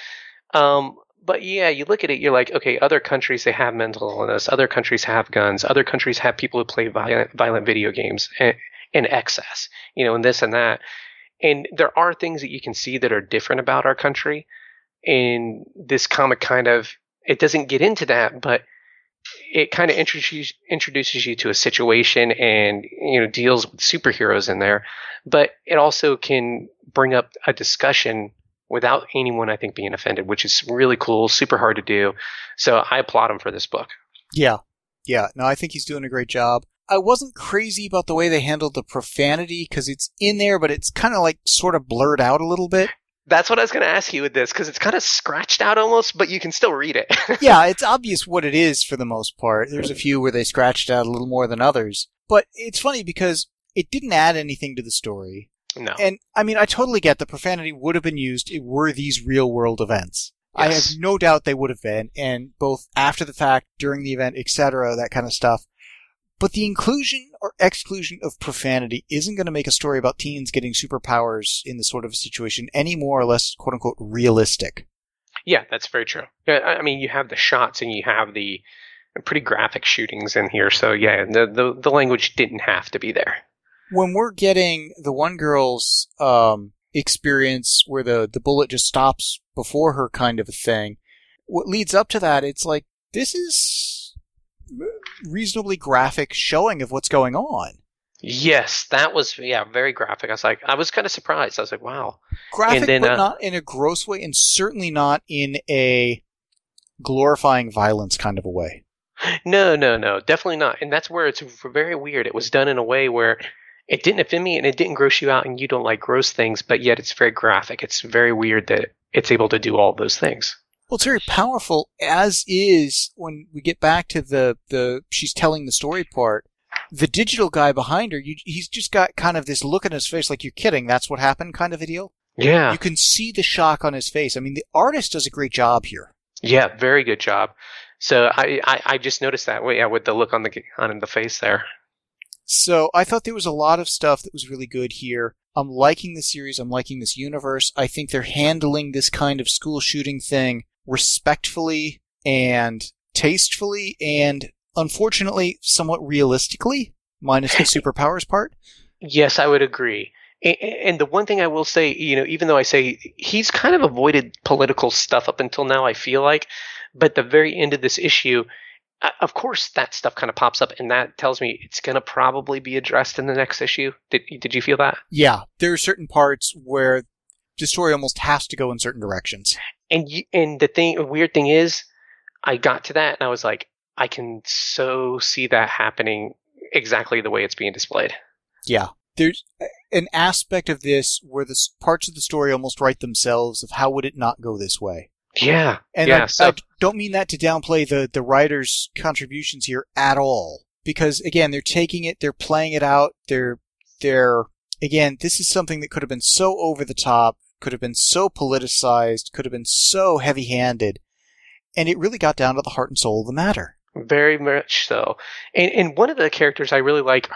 But yeah, you look at it, you're like, okay, other countries, they have mental illness. Other countries have guns. Other countries have people who play violent video games in excess, you know, and this and that. And there are things that you can see that are different about our country. And this comic kind of, it doesn't get into that, but it kind of introduces you to a situation and, you know, deals with superheroes in there. But it also can bring up a discussion without anyone, I think, being offended, which is really cool, super hard to do. So I applaud him for this book. Yeah. Yeah. No, I think he's doing a great job. I wasn't crazy about the way they handled the profanity, because it's in there, but it's kind of like sort of blurred out a little bit. That's what I was going to ask you with this, because it's kind of scratched out almost, but you can still read it. Yeah, it's obvious what it is for the most part. There's a few where they scratched out a little more than others. But it's funny because it didn't add anything to the story. No. And, I mean, I totally get the profanity would have been used were these real-world events. Yes. I have no doubt they would have been, and both after the fact, during the event, etc., that kind of stuff. But the inclusion or exclusion of profanity isn't going to make a story about teens getting superpowers in this sort of situation any more or less, quote-unquote, realistic. Yeah, that's very true. I mean, you have the shots and you have the pretty graphic shootings in here, so yeah, the language didn't have to be there. When we're getting the one girl's experience where the bullet just stops before her kind of a thing, what leads up to that, it's like, this is reasonably graphic showing of what's going on. Yes, that was, very graphic. I was kind of surprised. I was like, wow. Graphic, then, but not in a gross way, and certainly not in a glorifying violence kind of a way. No, no, no, definitely not. And that's where it's very weird. It was done in a way where it didn't offend me and it didn't gross you out, and you don't like gross things, but yet it's very graphic. It's very weird that it's able to do all those things. Well, it's very powerful, as is when we get back to the she's telling the story part. The digital guy behind her, he's just got kind of this look on his face like, you're kidding, that's what happened kind of a deal. Yeah. You can see the shock on his face. I mean, the artist does a great job here. Yeah, very good job. So I just noticed that. Well, yeah, with the look on the face there. So I thought there was a lot of stuff that was really good here. I'm liking the series. I'm liking this universe. I think they're handling this kind of school shooting thing respectfully and tastefully and, unfortunately, somewhat realistically, minus the superpowers part. Yes, I would agree. And the one thing I will say, even though I say he's kind of avoided political stuff up until now, I feel like, but the very end of this issue, of course, that stuff kind of pops up, and that tells me it's going to probably be addressed in the next issue. Did you feel that? Yeah, there are certain parts where the story almost has to go in certain directions. And the weird thing is, I got to that, and I was like, I can so see that happening exactly the way it's being displayed. Yeah. There's an aspect of this where the parts of the story almost write themselves of how would it not go this way. Yeah. And yeah, I don't mean that to downplay the writer's contributions here at all. Because, again, they're taking it, they're playing it out, they're again, this is something that could have been so over the top, could have been so politicized, could have been so heavy-handed, and it really got down to the heart and soul of the matter. Very much so. And one of the characters I really like,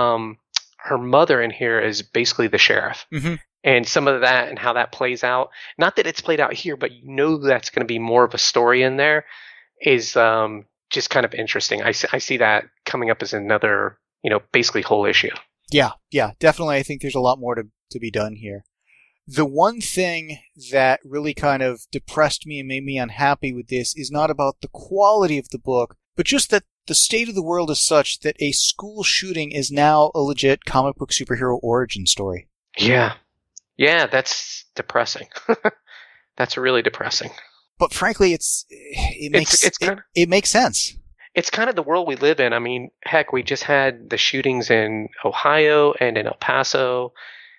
her mother in here is basically the sheriff. Mm-hmm. And some of that and how that plays out, not that it's played out here, but that's going to be more of a story in there, is just kind of interesting. I see that coming up as another, basically whole issue. Yeah, definitely. I think there's a lot more to be done here. The one thing that really kind of depressed me and made me unhappy with this is not about the quality of the book, but just that the state of the world is such that a school shooting is now a legit comic book superhero origin story. Yeah. Yeah, that's depressing. That's really depressing. But frankly, it makes sense. It's kind of the world we live in. I mean, heck, we just had the shootings in Ohio and in El Paso,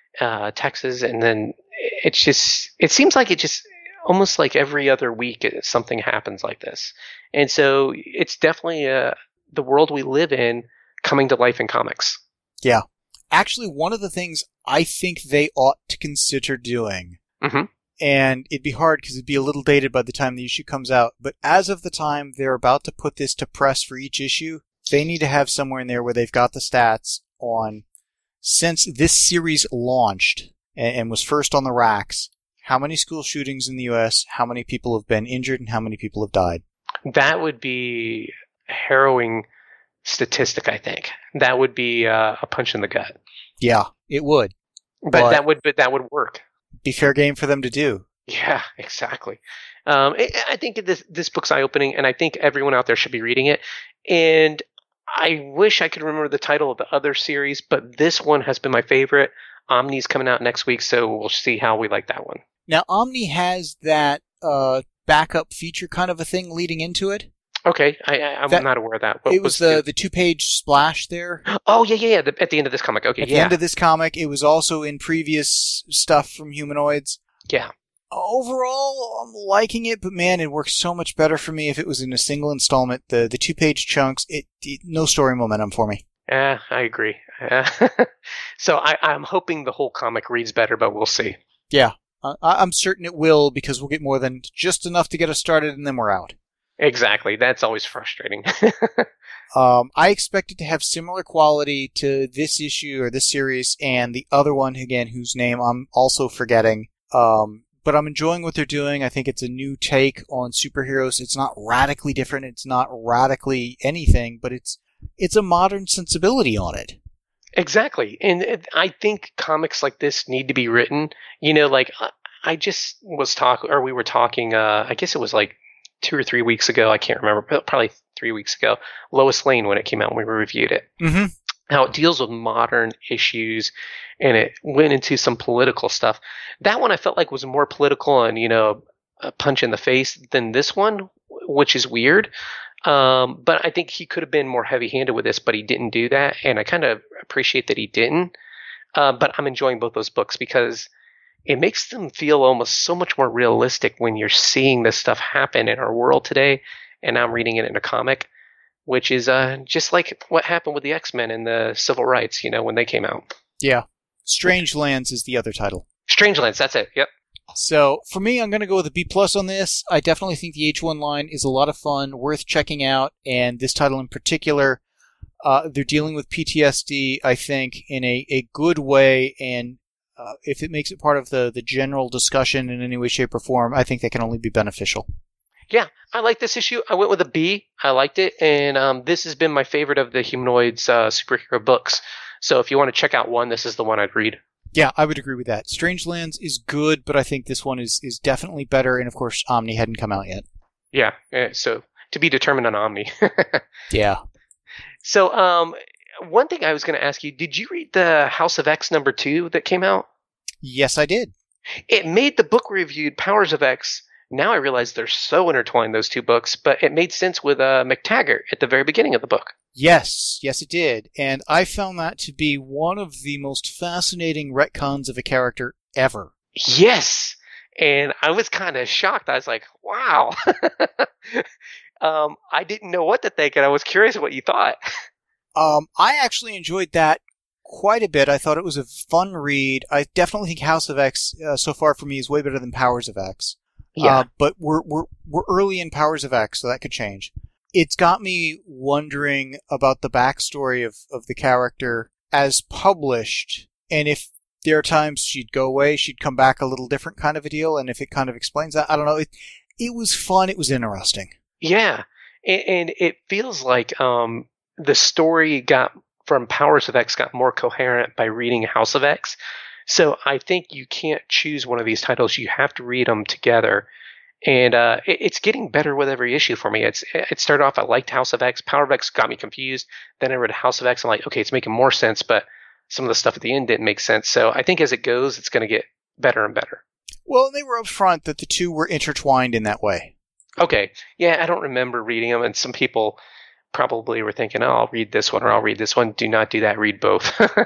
Texas, and then it seems like it just almost like every other week something happens like this. And so it's definitely the world we live in coming to life in comics. Yeah. Actually, one of the things I think they ought to consider doing, mm-hmm. and it'd be hard because it'd be a little dated by the time the issue comes out, but as of the time they're about to put this to press for each issue, they need to have somewhere in there where they've got the stats on, since this series launched and was first on the racks, how many school shootings in the U.S., how many people have been injured, and how many people have died. That would be a harrowing statistic, I think. That would be a punch in the gut. Yeah, it would. But that would work. Be fair game for them to do. Yeah, exactly. I think this book's eye-opening, and I think everyone out there should be reading it. And I wish I could remember the title of the other series, but this one has been my favorite. Omni's coming out next week, so we'll see how we like that one. Now, Omni has that backup feature kind of a thing leading into it. Okay, I'm not aware of that. It was the 2-page splash there. Oh, yeah. At the end of this comic. Okay, At the end of this comic. It was also in previous stuff from Humanoids. Yeah. Overall, I'm liking it, but man, it works so much better for me if it was in a single installment. The 2-page chunks, no story momentum for me. I agree. So I'm hoping the whole comic reads better, but we'll see. Yeah, I'm certain it will, because we'll get more than just enough to get us started, and then we're out. Exactly. That's always frustrating. I expect it to have similar quality to this issue or this series and the other one, again, whose name I'm also forgetting. But I'm enjoying what they're doing. I think it's a new take on superheroes. It's not radically different. It's not radically anything, but it's a modern sensibility on it. Exactly. And I think comics like this need to be written. Like I just we were talking, I guess it was like 2 or 3 weeks ago, I can't remember, but probably 3 weeks ago, Lois Lane, when it came out and we reviewed it. Mm-hmm. How it deals with modern issues, and it went into some political stuff. That one I felt like was more political and, a punch in the face than this one, which is weird. But I think he could have been more heavy-handed with this, but he didn't do that, and I kind of appreciate that he didn't. But I'm enjoying both those books because it makes them feel almost so much more realistic when you're seeing this stuff happen in our world today, and now I'm reading it in a comic, which is just like what happened with the X-Men and the Civil Rights, when they came out. Yeah. Strange Lands is the other title. Strangelands, that's it, yep. So, for me, I'm going to go with a B+ on this. I definitely think the H1 line is a lot of fun, worth checking out, and this title in particular, they're dealing with PTSD, I think, in a good way, and if it makes it part of the general discussion in any way, shape, or form, I think that can only be beneficial. Yeah, I like this issue. I went with a B. I liked it, and this has been my favorite of the Humanoids superhero books. So if you want to check out one, this is the one I'd read. Yeah, I would agree with that. Strangelands is good, but I think this one is definitely better, and of course, Omni hadn't come out yet. Yeah, so to be determined on Omni. Yeah. So one thing I was going to ask you, did you read the House of X #2 that came out? Yes, I did. It made the book reviewed Powers of X. Now I realize they're so intertwined, those two books, but it made sense with McTaggart at the very beginning of the book. Yes, it did. And I found that to be one of the most fascinating retcons of a character ever. Yes! And I was kind of shocked. I was like, wow. I didn't know what to think, and I was curious what you thought. I actually enjoyed that quite a bit. I thought it was a fun read. I definitely think House of X, so far for me, is way better than Powers of X. Yeah. But we're early in Powers of X, so that could change. It's got me wondering about the backstory of the character as published, and if there are times she'd go away, she'd come back a little different kind of a deal, and if it kind of explains that, I don't know. It was fun. It was interesting. Yeah, and it feels like the story from Powers of X got more coherent by reading House of X. So I think you can't choose one of these titles. You have to read them together. And it's getting better with every issue for me. It started off, I liked House of X. Power of X got me confused. Then I read House of X. I'm like, okay, it's making more sense, but some of the stuff at the end didn't make sense. So I think as it goes, it's going to get better and better. Well, they were upfront that the two were intertwined in that way. Okay. Yeah, I don't remember reading them, and some people probably were thinking, oh, I'll read this one or I'll read this one. Do not do that. Read both.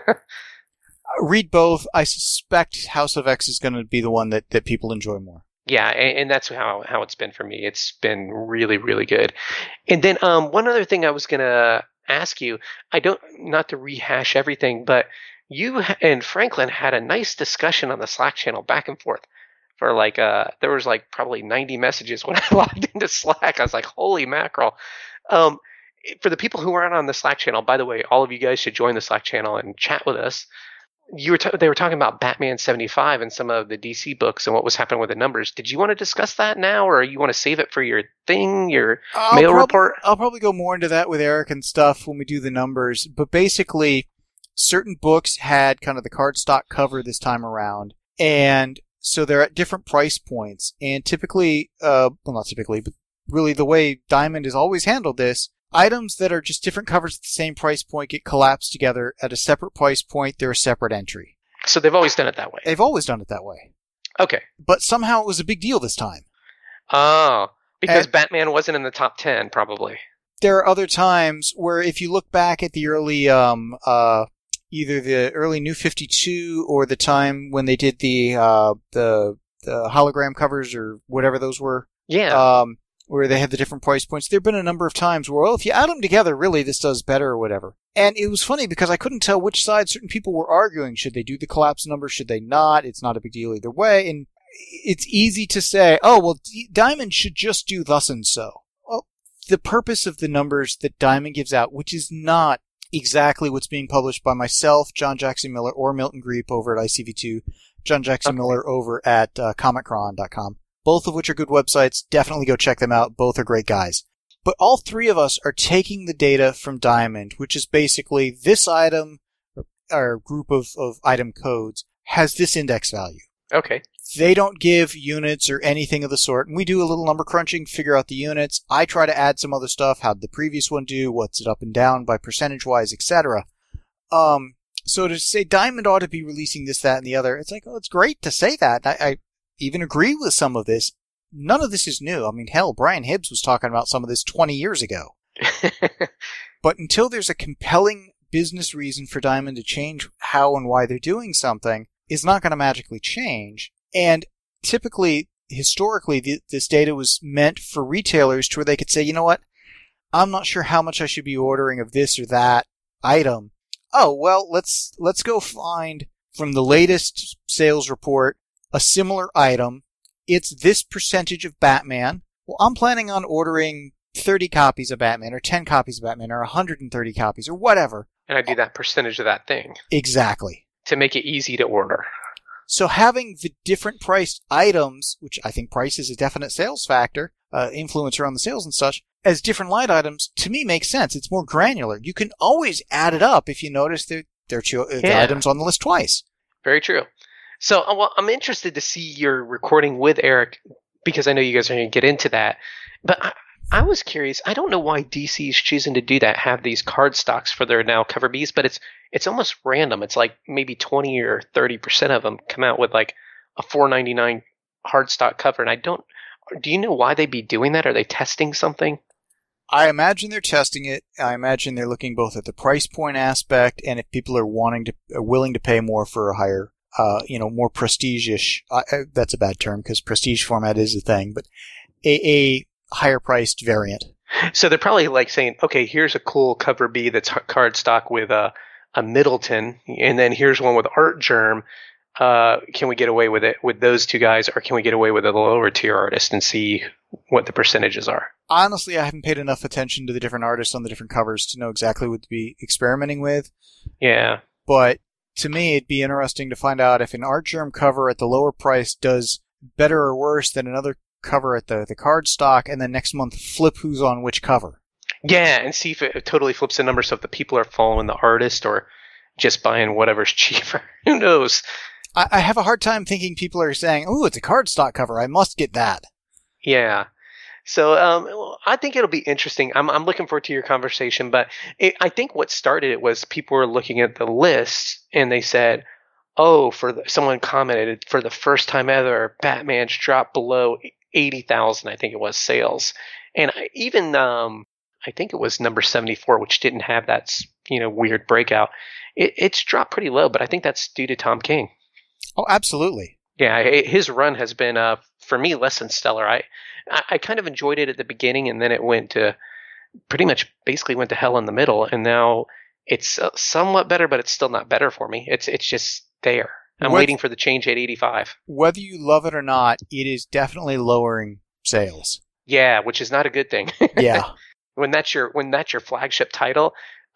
Read both. I suspect House of X is going to be the one that people enjoy more. Yeah, and that's how it's been for me. It's been really, really good. And then one other thing I was going to ask you, not to rehash everything, but you and Franklin had a nice discussion on the Slack channel back and forth for there was probably 90 messages when I logged into Slack. I was like, holy mackerel. For the people who aren't on the Slack channel, by the way, all of you guys should join the Slack channel and chat with us. They were talking about Batman 75 and some of the DC books and what was happening with the numbers. Did you want to discuss that now, or you want to save it for your mail report? I'll probably go more into that with Eric and stuff when we do the numbers. But basically, certain books had kind of the cardstock cover this time around, and so they're at different price points. And typically, well, not typically, but really the way Diamond has always handled this, items that are just different covers at the same price point get collapsed together at a separate price point. They're a separate entry. So they've always done it that way. They've always done it that way. Okay. But somehow it was a big deal this time. Oh, because Batman wasn't in the top 10, probably. There are other times where if you look back at the early, either the early New 52 or the time when they did the hologram covers or whatever those were. Yeah. Where they had the different price points. There have been a number of times where, well, if you add them together, really, this does better or whatever. And it was funny because I couldn't tell which side certain people were arguing. Should they do the collapse number? Should they not? It's not a big deal either way. And it's easy to say, oh, well, Diamond should just do thus and so. Well, the purpose of the numbers that Diamond gives out, which is not exactly what's being published by myself, John Jackson Miller, or Milton Greep over at ICV2, John Jackson Miller over at comiccron.com. Both of which are good websites. Definitely go check them out. Both are great guys. But all three of us are taking the data from Diamond, which is basically this item, or group of item codes, has this index value. Okay. They don't give units or anything of the sort, and we do a little number crunching, figure out the units. I try to add some other stuff. How'd the previous one do? What's it up and down by percentage-wise, etc. So to say Diamond ought to be releasing this, that, and the other, it's like, oh, it's great to say that. I even agree with some of this. none of this is new. I mean, hell, Brian Hibbs was talking about some of this 20 years ago. But until there's a compelling business reason for Diamond to change how and why they're doing something, it's not going to magically change. And typically, historically, this data was meant for retailers to where they could say, you know what, I'm not sure how much I should be ordering of this or that item. Oh, well, let's go find from the latest sales report a similar item. It's this percentage of Batman. Well, I'm planning on ordering 30 copies of Batman or 10 copies of Batman or 130 copies or whatever. And I do that percentage of that thing. Exactly. To make it easy to order. So having the different priced items, which I think price is a definite sales factor, influencer on the sales and such, as different line items, to me makes sense. It's more granular. You can always add it up if you notice the items on the list twice. Very true. So well, I'm interested to see your recording with Eric because I know you guys are going to get into that. But I was curious. I don't know why DC is choosing to do that, have these card stocks for their now cover Bs, but it's almost random. It's like maybe 20 or 30% of them come out with like a $4.99 hard stock cover. And do you know why they'd be doing that? Are they testing something? I imagine they're testing it. I imagine they're looking both at the price point aspect and if people are willing to pay more for a higher, more prestige-ish. That's a bad term because prestige format is a thing, but a higher priced variant. So they're probably like saying, okay, here's a cool cover B that's card stock with a Middleton, and then here's one with Art Germ. Can we get away with it with those two guys, or can we get away with a lower tier artist and see what the percentages are? Honestly, I haven't paid enough attention to the different artists on the different covers to know exactly what to be experimenting with. Yeah. But to me, it'd be interesting to find out if an Art Germ cover at the lower price does better or worse than another cover at the card stock, and then next month flip who's on which cover. Yeah, and see if it totally flips the number so if the people are following the artist or just buying whatever's cheaper. Who knows? I have a hard time thinking people are saying, oh, it's a card stock cover, I must get that. Yeah. So I think it'll be interesting. I'm looking forward to your conversation, but I think what started it was people were looking at the list and they said, oh, someone commented, for the first time ever, Batman's dropped below 80,000, I think it was, sales. And I think it was number 74, which didn't have that, weird breakout. It's dropped pretty low, but I think that's due to Tom King. Oh, absolutely. Yeah, his run has been, for me, less than stellar. I kind of enjoyed it at the beginning, and then it went to basically went to hell in the middle, and now it's somewhat better, but it's still not better for me. It's just there. I'm waiting for the change at 85. Whether you love it or not, it is definitely lowering sales. Yeah, which is not a good thing. Yeah. When that's your flagship title,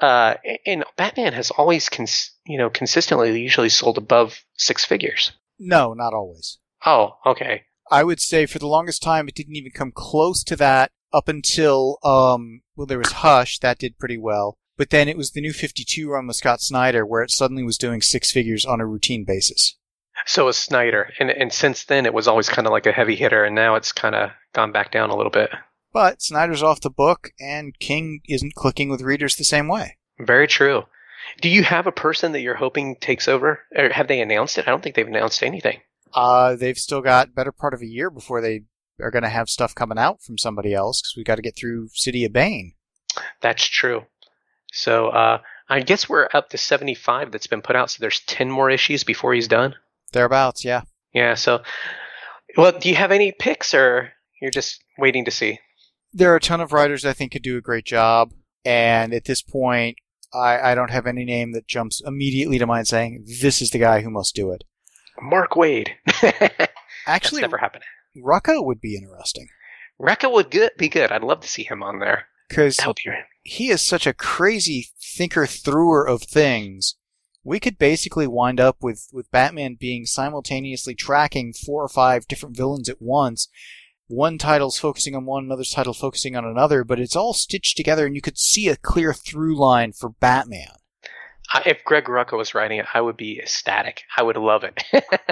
and Batman has always consistently usually sold above six figures. No, not always. Oh, okay. I would say for the longest time it didn't even come close to that up until there was Hush, that did pretty well. But then it was the New 52 run with Scott Snyder where it suddenly was doing six figures on a routine basis. So was Snyder, and since then it was always kind of like a heavy hitter, and now it's kind of gone back down a little bit. But Snyder's off the book, and King isn't clicking with readers the same way. Very true. Do you have a person that you're hoping takes over? Or have they announced it? I don't think they've announced anything. They've still got better part of a year before they are going to have stuff coming out from somebody else, because we've got to get through City of Bane. That's true. So I guess we're up to 75 that's been put out, so there's 10 more issues before he's done? Thereabouts, yeah. Yeah, so, well, do you have any picks, or you're just waiting to see? There are a ton of writers I think could do a great job, and at this point, I don't have any name that jumps immediately to mind saying, this is the guy who must do it. Mark Waid. Actually, that's never happened. Rucka would be interesting. Rucka would be good. I'd love to see him on there. Because he is such a crazy thinker-througher of things. We could basically wind up with Batman being simultaneously tracking 4 or 5 different villains at once. One title's focusing on one, another title focusing on another, but it's all stitched together and you could see a clear through line for Batman. If Greg Rucka was writing it, I would be ecstatic. I would love it.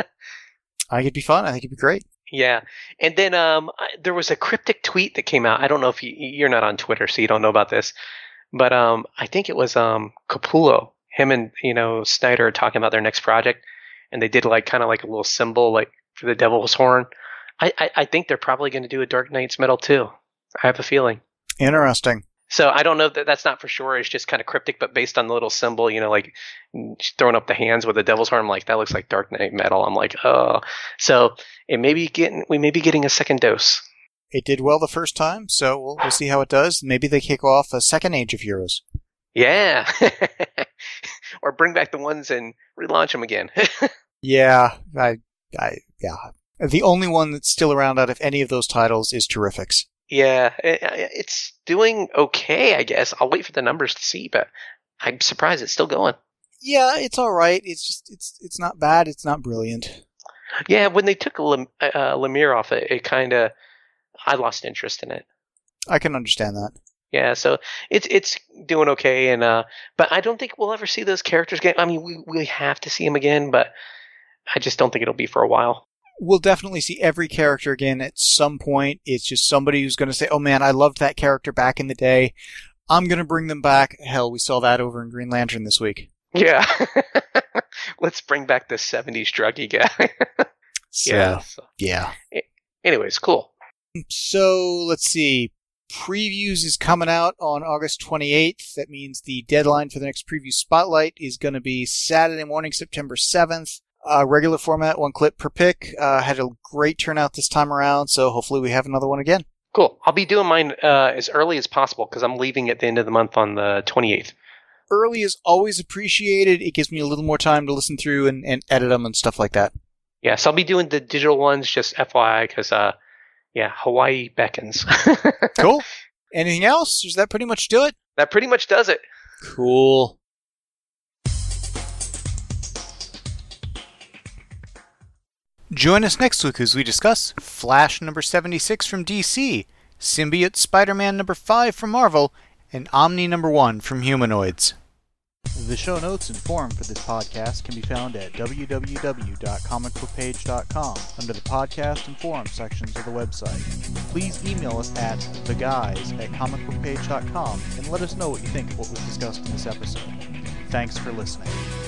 I think it'd be fun. I think it'd be great. Yeah. And then there was a cryptic tweet that came out. I don't know if you're not on Twitter, so you don't know about this. But I think it was Capullo. Him and Snyder are talking about their next project. And they did kind of like a little symbol like for the devil's horn. I think they're probably going to do a Dark Knight's Metal too. I have a feeling. Interesting. So I don't know that's not for sure. It's just kind of cryptic, but based on the little symbol, like throwing up the hands with the devil's horn, I'm like, that looks like Dark Knight Metal. I'm like, oh. So we may be getting a second dose. It did well the first time, so we'll see how it does. Maybe they kick off a second Age of Heroes. Yeah. Or bring back the ones and relaunch them again. Yeah. Yeah. The only one that's still around out of any of those titles is Terrifics. Yeah, it's doing okay, I guess. I'll wait for the numbers to see, but I'm surprised it's still going. Yeah, it's all right. It's just it's not bad. It's not brilliant. Yeah, when they took Lemire off it kind of I lost interest in it. I can understand that. Yeah, so it's doing okay, and but I don't think we'll ever see those characters again. I mean, we have to see them again, but I just don't think it'll be for a while. We'll definitely see every character again at some point. It's just somebody who's going to say, oh man, I loved that character back in the day. I'm going to bring them back. Hell, we saw that over in Green Lantern this week. Yeah. Let's bring back the 70s druggy guy. Yeah. Anyways, cool. So, let's see. Previews is coming out on August 28th. That means the deadline for the next preview spotlight is going to be Saturday morning, September 7th. Regular format, 1 clip per pick. Had a great turnout this time around, so hopefully we have another one again. Cool. I'll be doing mine as early as possible because I'm leaving at the end of the month on the 28th. Early is always appreciated. It gives me a little more time to listen through and edit them and stuff like that. Yeah, so I'll be doing the digital ones, just FYI, because, Hawaii beckons. Cool. Anything else? Does that pretty much do it? That pretty much does it. Cool. Join us next week as we discuss Flash number 76 from DC, Symbiote Spider-Man number 5 from Marvel, and Omni number 1 from Humanoids. The show notes and forum for this podcast can be found at www.comicbookpage.com under the podcast and forum sections of the website. Please email us at theguys@comicbookpage.com and let us know what you think of what was discussed in this episode. Thanks for listening.